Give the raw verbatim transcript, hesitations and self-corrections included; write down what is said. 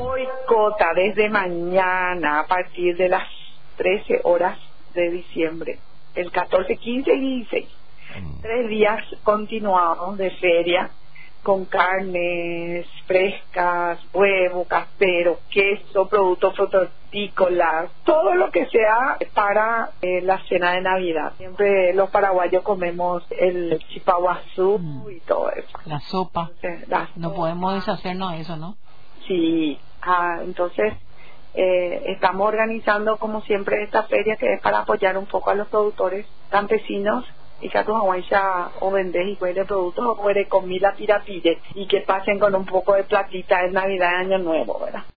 Boicota desde mañana a partir de las trece horas de diciembre, el catorce, quince y dieciséis. Mm. Tres días continuados de feria con carnes frescas, huevo, casero, queso, productos frutícolas, todo lo que sea para eh, la cena de Navidad. Siempre los paraguayos comemos el chipaguazú mm. y todo eso. La sopa. Entonces, la no sopa. podemos deshacernos de eso, ¿no? Sí, ah, entonces eh, estamos organizando como siempre esta feria que es para apoyar un poco a los productores campesinos y que a tus aguanchas o vendes y de productos o de comida pirapire y que pasen con un poco de platita en Navidad y Año Nuevo, ¿verdad?